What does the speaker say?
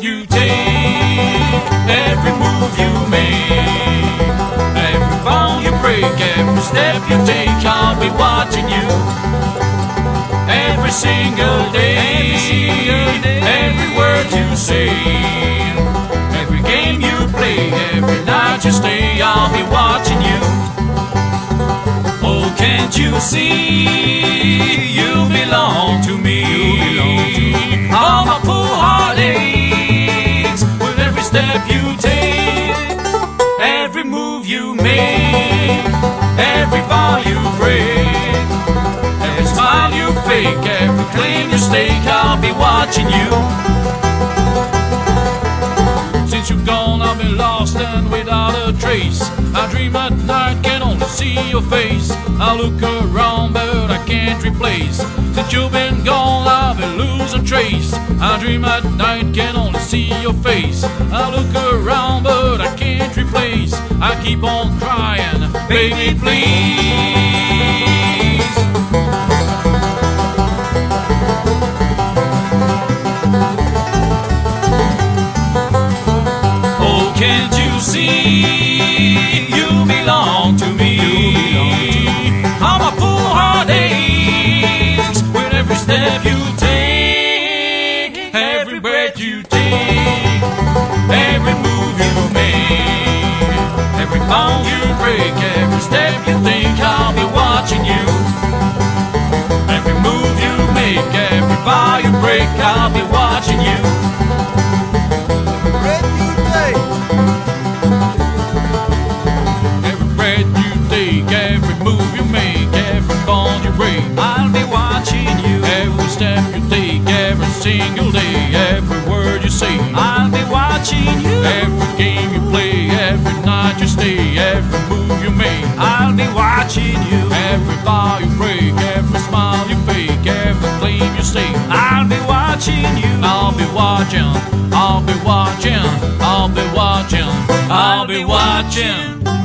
you take, every move you make, every bone you break, every step you take, I'll be watching you. Every single day, every word you say, every game you play, every night you stay, I'll be watching you. Oh, can't you see you belong to me? All my poor heart aches with every step you take, every move you make, every vow you break, every smile you fake, every claim you stake, I'll be watching you. Since you've gone, I've been lost and without a trace. I dream at night, can only see your face. I look around, but I can't replace. Since you've been gone, I've been losing trace. I dream at night, can only see your face. I look around, but I can't replace. I keep on crying, baby, please. Oh, can't you see you belong to me? How my poor heart aches with every step you take, every breath you take, every move you make, every bone you break, every step you think, I'll be watching you. Every move you make, every vow you break, I'll be watching you. Every move you make, every bond you break, I'll be watching you. Every step you take, every single day, every word you say, I'll be watching you. Every game you play, every night you stay, every move you make, I'll be watching you. Every vow you break, every smile you fake, every claim you stake, I'll be watching you. I'll be watching, I'll be watching, I'll be watching, I'll be watching.